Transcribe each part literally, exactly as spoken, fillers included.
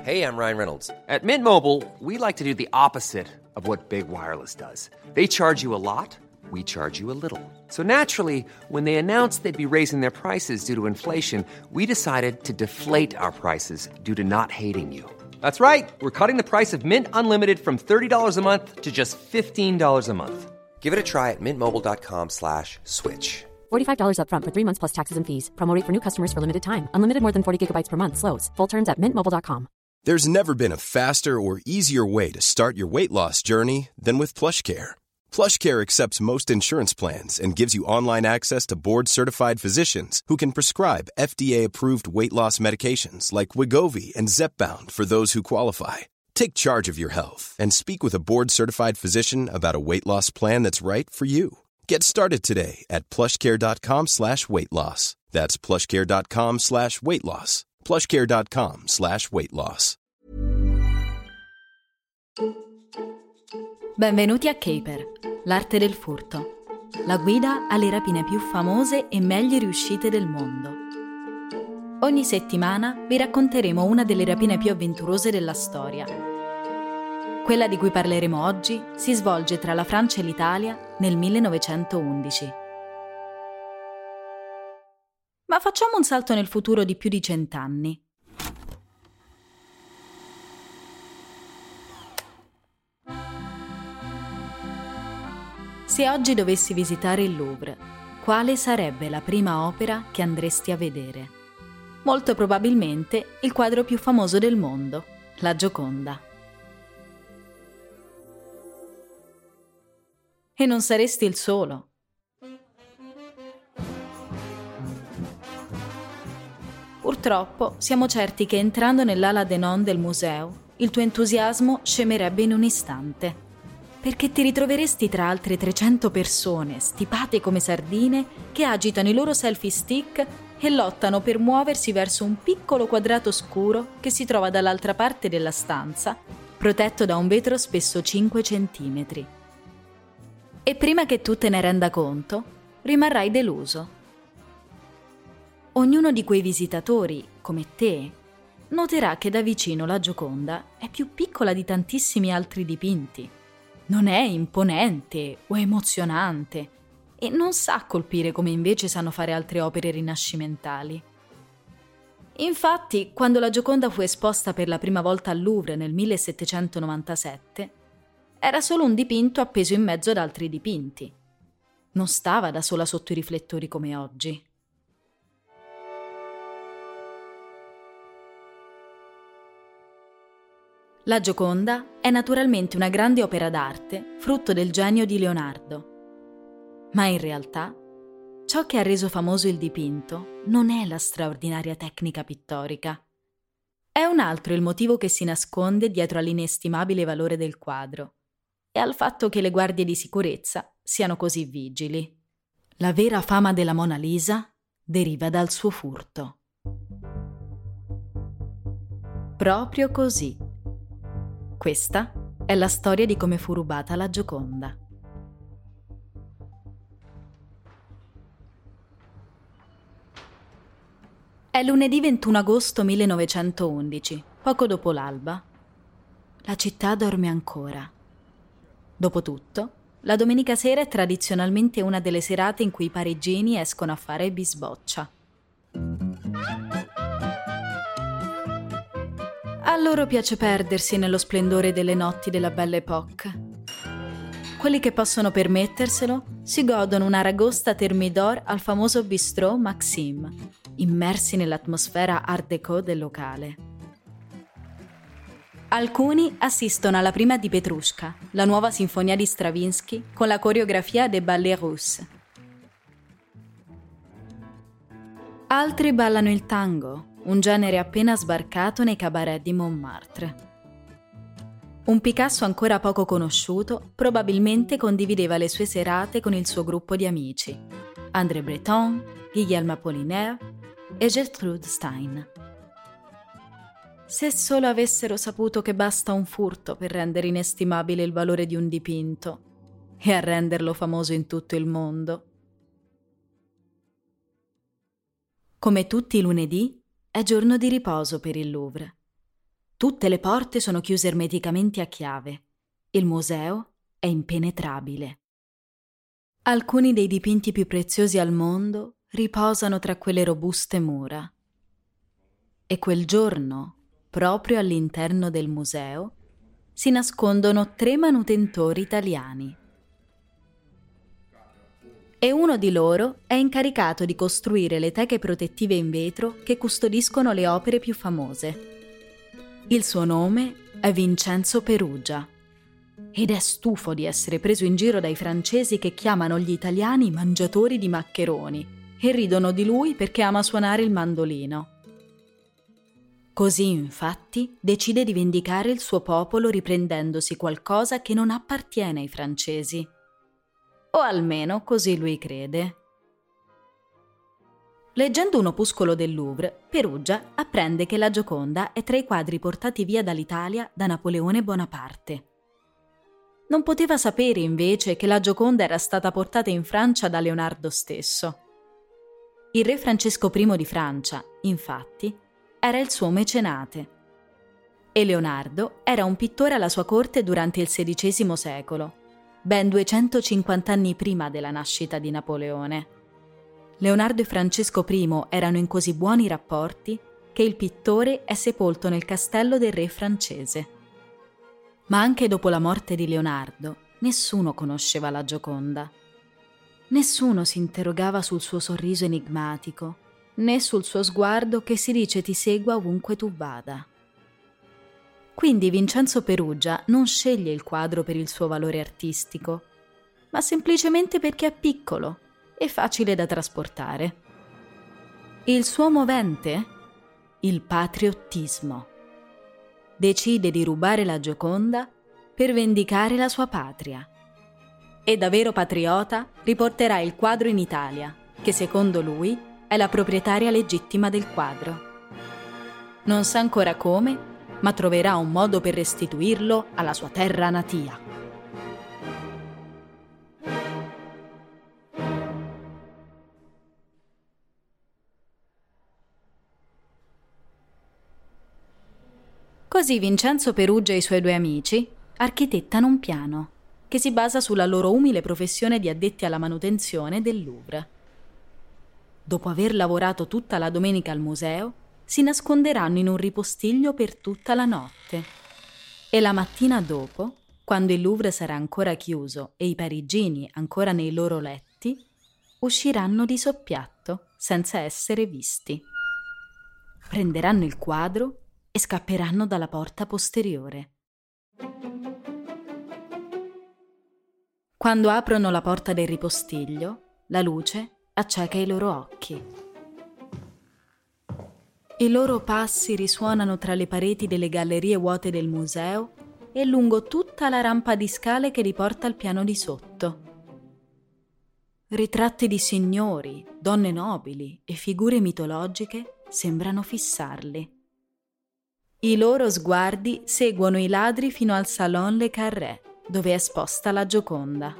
Hey, I'm Ryan Reynolds. At Mint Mobile, we like to do the opposite of what Big Wireless does. They charge you a lot, we charge you a little. So naturally, when they announced they'd be raising their prices due to inflation, we decided to deflate our prices due to not hating you. That's right. We're cutting the price of Mint Unlimited from thirty dollars a month to just fifteen dollars a month. Give it a try at mintmobile.com slash switch. forty-five dollars up front for three months plus taxes and fees. Promo rate for new customers for limited time. Unlimited more than forty gigabytes per month slows. Full terms at mint mobile dot com. There's never been a faster or easier way to start your weight loss journey than with PlushCare. PlushCare accepts most insurance plans and gives you online access to board-certified physicians who can prescribe F D A-approved weight loss medications like Wegovy and Zepbound for those who qualify. Take charge of your health and speak with a board-certified physician about a weight loss plan that's right for you. Get started today at plushcare.com slash weight loss. That's plushcare.com slash weight loss. plushcare.com slash weight loss. Benvenuti a Caper, l'arte del furto. La guida alle rapine più famose e meglio riuscite del mondo. Ogni settimana vi racconteremo una delle rapine più avventurose della storia. Quella di cui parleremo oggi si svolge tra la Francia e l'Italia nel millenovecentoundici. Ma facciamo un salto nel futuro di più di cent'anni. Se oggi dovessi visitare il Louvre, quale sarebbe la prima opera che andresti a vedere? Molto probabilmente il quadro più famoso del mondo, la Gioconda. E non saresti il solo. Purtroppo siamo certi che entrando nell'ala Denon del museo, il tuo entusiasmo scemerebbe in un istante. Perché ti ritroveresti tra altre trecento persone, stipate come sardine, che agitano i loro selfie stick e lottano per muoversi verso un piccolo quadrato scuro che si trova dall'altra parte della stanza, protetto da un vetro spesso cinque centimetri. E prima che tu te ne renda conto, rimarrai deluso. Ognuno di quei visitatori, come te, noterà che da vicino la Gioconda è più piccola di tantissimi altri dipinti. Non è imponente o emozionante e non sa colpire come invece sanno fare altre opere rinascimentali. Infatti, quando la Gioconda fu esposta per la prima volta al Louvre nel millesettecentonovantasette, era solo un dipinto appeso in mezzo ad altri dipinti. Non stava da sola sotto i riflettori come oggi. La Gioconda è naturalmente una grande opera d'arte, frutto del genio di Leonardo. Ma in realtà, ciò che ha reso famoso il dipinto non è la straordinaria tecnica pittorica. È un altro il motivo che si nasconde dietro all'inestimabile valore del quadro e al fatto che le guardie di sicurezza siano così vigili. La vera fama della Mona Lisa deriva dal suo furto. Proprio così. Questa è la storia di come fu rubata la Gioconda. È lunedì ventuno agosto millenovecentoundici, poco dopo l'alba. La città dorme ancora. Dopotutto, la domenica sera è tradizionalmente una delle serate in cui i parigini escono a fare bisboccia. A loro piace perdersi nello splendore delle notti della Belle Époque. Quelli che possono permetterselo si godono un'aragosta thermidor al famoso bistrot Maxime, immersi nell'atmosfera art déco del locale. Alcuni assistono alla prima di Petrushka, la nuova sinfonia di Stravinsky con la coreografia des Ballets Russes. Altri ballano il tango, un genere appena sbarcato nei cabaret di Montmartre. Un Picasso ancora poco conosciuto probabilmente condivideva le sue serate con il suo gruppo di amici, André Breton, Guillaume Apollinaire e Gertrude Stein. Se solo avessero saputo che basta un furto per rendere inestimabile il valore di un dipinto e a renderlo famoso in tutto il mondo. Come tutti i lunedì, è giorno di riposo per il Louvre. Tutte le porte sono chiuse ermeticamente a chiave. Il museo è impenetrabile. Alcuni dei dipinti più preziosi al mondo riposano tra quelle robuste mura. E quel giorno, proprio all'interno del museo, si nascondono tre manutentori italiani. E uno di loro è incaricato di costruire le teche protettive in vetro che custodiscono le opere più famose. Il suo nome è Vincenzo Perugia ed è stufo di essere preso in giro dai francesi che chiamano gli italiani mangiatori di maccheroni e ridono di lui perché ama suonare il mandolino. Così, infatti, decide di vendicare il suo popolo riprendendosi qualcosa che non appartiene ai francesi. O almeno così lui crede. Leggendo un opuscolo del Louvre, Perugia apprende che la Gioconda è tra i quadri portati via dall'Italia da Napoleone Bonaparte. Non poteva sapere invece che la Gioconda era stata portata in Francia da Leonardo stesso. Il re Francesco primo di Francia, infatti, era il suo mecenate. E Leonardo era un pittore alla sua corte durante il sedicesimo secolo, ben duecentocinquanta anni prima della nascita di Napoleone. Leonardo e Francesco primo erano in così buoni rapporti che il pittore è sepolto nel castello del re francese. Ma anche dopo la morte di Leonardo, nessuno conosceva la Gioconda. Nessuno si interrogava sul suo sorriso enigmatico, né sul suo sguardo che si dice ti segua ovunque tu vada. Quindi Vincenzo Perugia non sceglie il quadro per il suo valore artistico, ma semplicemente perché è piccolo e facile da trasportare. Il suo movente? Il patriottismo. Decide di rubare la Gioconda per vendicare la sua patria. E da vero patriota riporterà il quadro in Italia, che secondo lui è la proprietaria legittima del quadro. Non sa ancora come, ma troverà un modo per restituirlo alla sua terra natia. Così Vincenzo Perugia e i suoi due amici architettano un piano che si basa sulla loro umile professione di addetti alla manutenzione del Louvre. Dopo aver lavorato tutta la domenica al museo, si nasconderanno in un ripostiglio per tutta la notte. E la mattina dopo, quando il Louvre sarà ancora chiuso e i parigini ancora nei loro letti, usciranno di soppiatto senza essere visti. Prenderanno il quadro e scapperanno dalla porta posteriore. Quando aprono la porta del ripostiglio, la luce acceca i loro occhi. I loro passi risuonano tra le pareti delle gallerie vuote del museo e lungo tutta la rampa di scale che li porta al piano di sotto. Ritratti di signori, donne nobili e figure mitologiche sembrano fissarli. I loro sguardi seguono i ladri fino al Salon Le Carré, dove è esposta la Gioconda.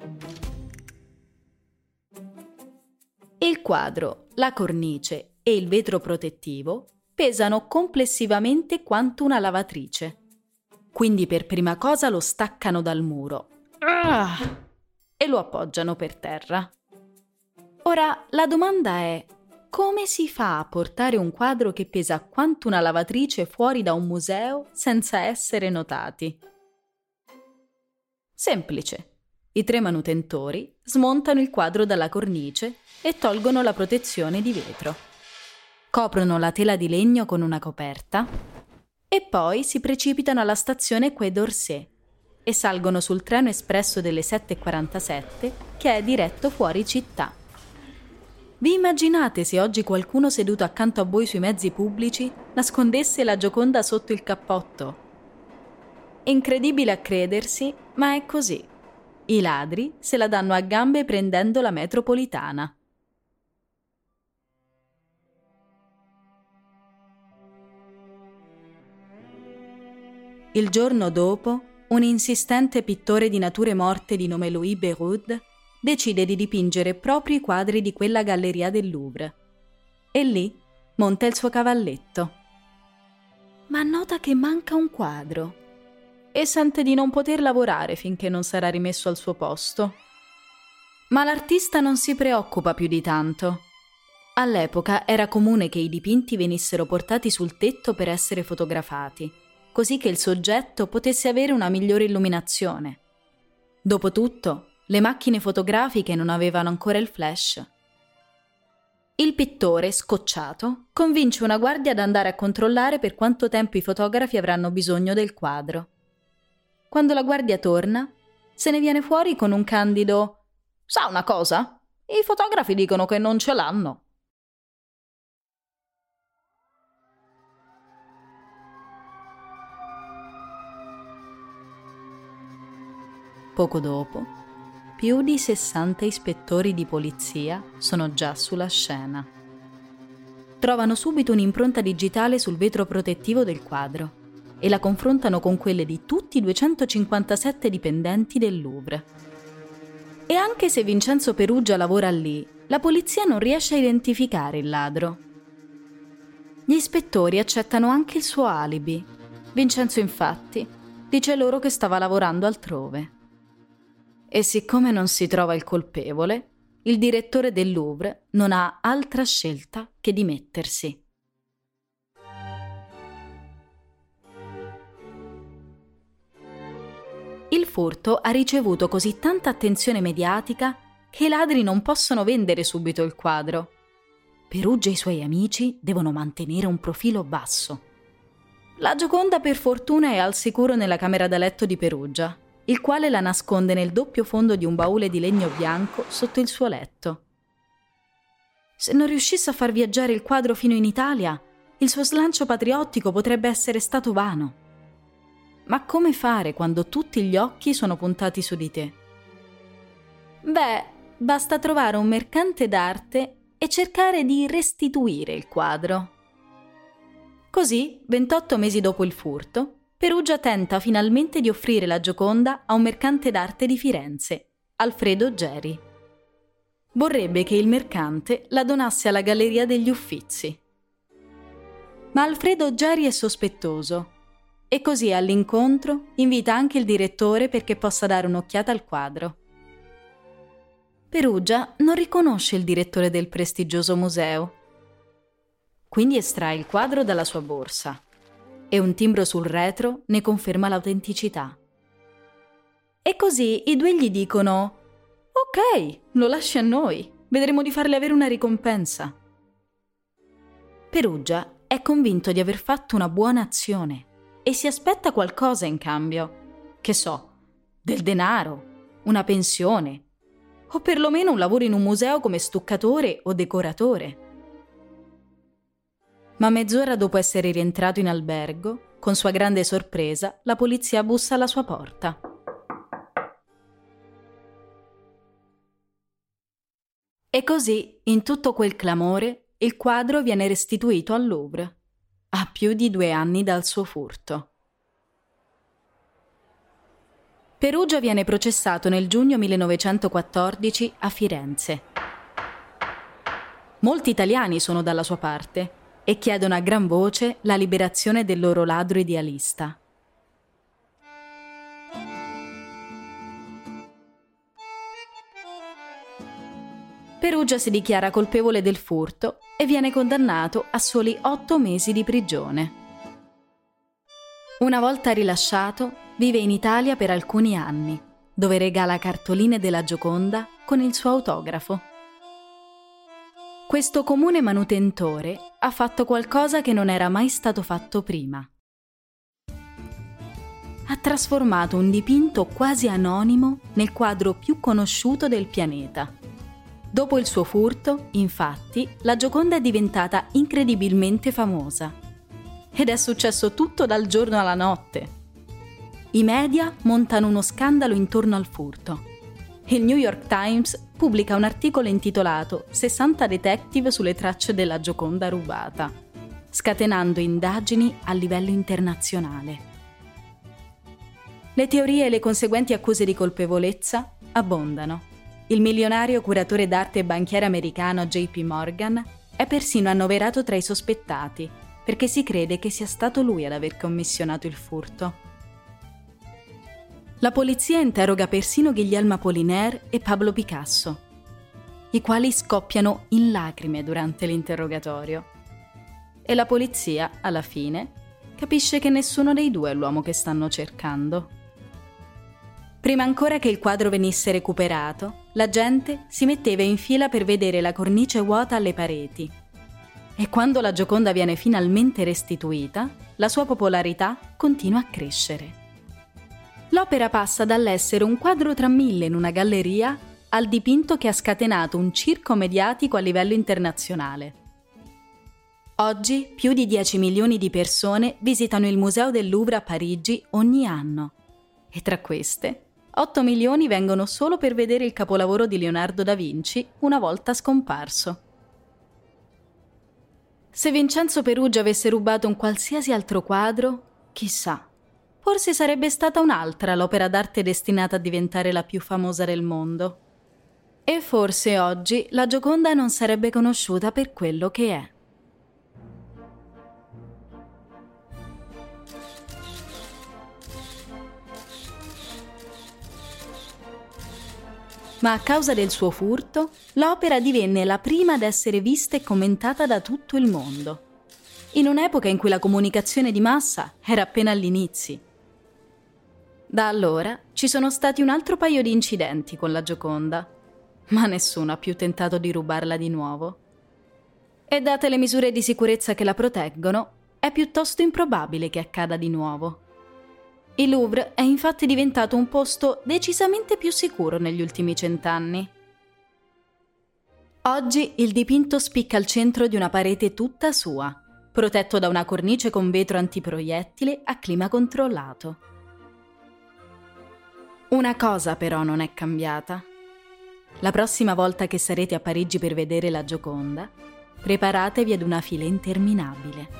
Il quadro, la cornice e il vetro protettivo pesano complessivamente quanto una lavatrice. Quindi per prima cosa lo staccano dal muro ah, e lo appoggiano per terra. Ora, la domanda è: come si fa a portare un quadro che pesa quanto una lavatrice fuori da un museo senza essere notati? Semplice. I tre manutentori smontano il quadro dalla cornice e tolgono la protezione di vetro. Coprono la tela di legno con una coperta e poi si precipitano alla stazione Quai d'Orsay e salgono sul treno espresso delle sette e quarantasette che è diretto fuori città. Vi immaginate se oggi qualcuno seduto accanto a voi sui mezzi pubblici nascondesse la Gioconda sotto il cappotto? Incredibile a credersi, ma è così. I ladri se la danno a gambe prendendo la metropolitana. Il giorno dopo, un insistente pittore di nature morte di nome Louis Béroud decide di dipingere proprio i quadri di quella galleria del Louvre. E lì monta il suo cavalletto. ma nota che manca un quadro e sente di non poter lavorare finché non sarà rimesso al suo posto. Ma l'artista non si preoccupa più di tanto. All'epoca era comune che i dipinti venissero portati sul tetto per essere fotografati, così che il soggetto potesse avere una migliore illuminazione. Dopotutto, le macchine fotografiche non avevano ancora il flash. Il pittore, scocciato, convince una guardia ad andare a controllare per quanto tempo i fotografi avranno bisogno del quadro. Quando la guardia torna, se ne viene fuori con un candido «Sa una cosa? I fotografi dicono che non ce l'hanno». Poco dopo, più di sessanta ispettori di polizia sono già sulla scena. Trovano subito un'impronta digitale sul vetro protettivo del quadro e la confrontano con quelle di tutti i duecentocinquantasette dipendenti del Louvre. E anche se Vincenzo Peruggia lavora lì, la polizia non riesce a identificare il ladro. Gli ispettori accettano anche il suo alibi. Vincenzo, infatti, dice loro che stava lavorando altrove. E siccome non si trova il colpevole, il direttore del Louvre non ha altra scelta che dimettersi. Il furto ha ricevuto così tanta attenzione mediatica che i ladri non possono vendere subito il quadro. Peruggia e i suoi amici devono mantenere un profilo basso. La Gioconda per fortuna è al sicuro nella camera da letto di Peruggia, il quale la nasconde nel doppio fondo di un baule di legno bianco sotto il suo letto. Se non riuscisse a far viaggiare il quadro fino in Italia, il suo slancio patriottico potrebbe essere stato vano. Ma come fare quando tutti gli occhi sono puntati su di te? Beh, basta trovare un mercante d'arte e cercare di restituire il quadro. Così, ventotto mesi dopo il furto, Peruggia tenta finalmente di offrire la Gioconda a un mercante d'arte di Firenze, Alfredo Geri. Vorrebbe che il mercante la donasse alla Galleria degli Uffizi. Ma Alfredo Geri è sospettoso e così all'incontro invita anche il direttore perché possa dare un'occhiata al quadro. Peruggia non riconosce il direttore del prestigioso museo. Quindi estrae il quadro dalla sua borsa e un timbro sul retro ne conferma l'autenticità. E così i due gli dicono «Ok, lo lasci a noi, vedremo di farle avere una ricompensa». Peruggia è convinto di aver fatto una buona azione e si aspetta qualcosa in cambio. Che so, del denaro, una pensione, o perlomeno un lavoro in un museo come stuccatore o decoratore. Ma mezz'ora dopo essere rientrato in albergo, con sua grande sorpresa, la polizia bussa alla sua porta. E così, in tutto quel clamore, il quadro viene restituito al Louvre, a più di due anni dal suo furto. Peruggia viene processato nel giugno millenovecentoquattordici a Firenze. Molti italiani sono dalla sua parte e chiedono a gran voce la liberazione del loro ladro idealista. Peruggia si dichiara colpevole del furto e viene condannato a soli otto mesi di prigione. Una volta rilasciato, vive in Italia per alcuni anni, dove regala cartoline della Gioconda con il suo autografo. Questo comune manutentore ha fatto qualcosa che non era mai stato fatto prima. Ha trasformato un dipinto quasi anonimo nel quadro più conosciuto del pianeta. Dopo il suo furto, infatti, la Gioconda è diventata incredibilmente famosa. Ed è successo tutto dal giorno alla notte. I media montano uno scandalo intorno al furto. Il New York Times pubblica un articolo intitolato sessanta detective sulle tracce della Gioconda rubata, scatenando indagini a livello internazionale. Le teorie e le conseguenti accuse di colpevolezza abbondano. Il milionario curatore d'arte e banchiere americano J P Morgan è persino annoverato tra i sospettati perché si crede che sia stato lui ad aver commissionato il furto. La polizia interroga persino Guillermo Apollinaire e Pablo Picasso, i quali scoppiano in lacrime durante l'interrogatorio. E la polizia, alla fine, capisce che nessuno dei due è l'uomo che stanno cercando. Prima ancora che il quadro venisse recuperato, la gente si metteva in fila per vedere la cornice vuota alle pareti. E quando la Gioconda viene finalmente restituita, la sua popolarità continua a crescere. L'opera passa dall'essere un quadro tra mille in una galleria al dipinto che ha scatenato un circo mediatico a livello internazionale. Oggi più di dieci milioni di persone visitano il Museo del Louvre a Parigi ogni anno e tra queste otto milioni vengono solo per vedere il capolavoro di Leonardo da Vinci una volta scomparso. Se Vincenzo Peruggia avesse rubato un qualsiasi altro quadro, chissà, forse sarebbe stata un'altra l'opera d'arte destinata a diventare la più famosa del mondo. E forse oggi la Gioconda non sarebbe conosciuta per quello che è. Ma a causa del suo furto, l'opera divenne la prima ad essere vista e commentata da tutto il mondo, in un'epoca in cui la comunicazione di massa era appena agli inizi. Da allora ci sono stati un altro paio di incidenti con la Gioconda, ma nessuno ha più tentato di rubarla di nuovo. E date le misure di sicurezza che la proteggono, è piuttosto improbabile che accada di nuovo. Il Louvre è infatti diventato un posto decisamente più sicuro negli ultimi cent'anni. Oggi il dipinto spicca al centro di una parete tutta sua, protetto da una cornice con vetro antiproiettile a clima controllato. Una cosa però non è cambiata. La prossima volta che sarete a Parigi per vedere la Gioconda, preparatevi ad una fila interminabile.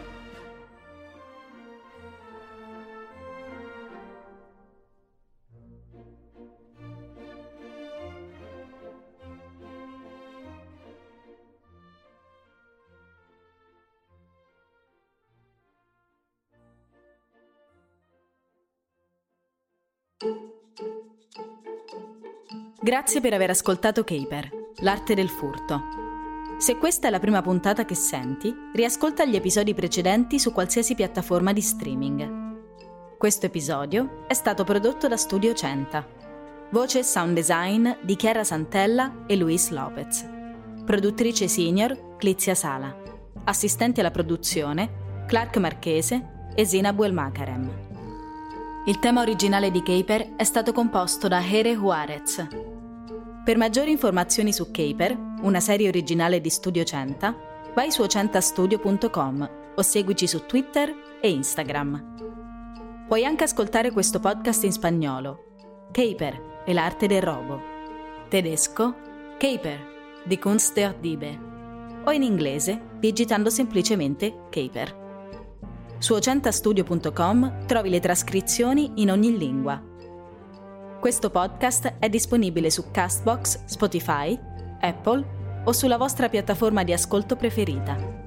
Grazie per aver ascoltato Caper, l'arte del furto. Se questa è la prima puntata che senti, riascolta gli episodi precedenti su qualsiasi piattaforma di streaming. Questo episodio è stato prodotto da Studio Centa. Voce e sound design di Chiara Santella e Luis Lopez. Produttrice senior Clizia Sala. Assistenti alla produzione Clark Marchese e Zina Buelmakarem. Il tema originale di Caper è stato composto da Here Juarez. Per maggiori informazioni su Caper, una serie originale di Studio Centa, vai su centastudio punto com o seguici su Twitter e Instagram. Puoi anche ascoltare questo podcast in spagnolo, Caper e l'arte del robo, tedesco, Caper, die Kunst der Diebe, o in inglese digitando semplicemente Caper. Su centastudio punto com trovi le trascrizioni in ogni lingua. Questo podcast è disponibile su Castbox, Spotify, Apple o sulla vostra piattaforma di ascolto preferita.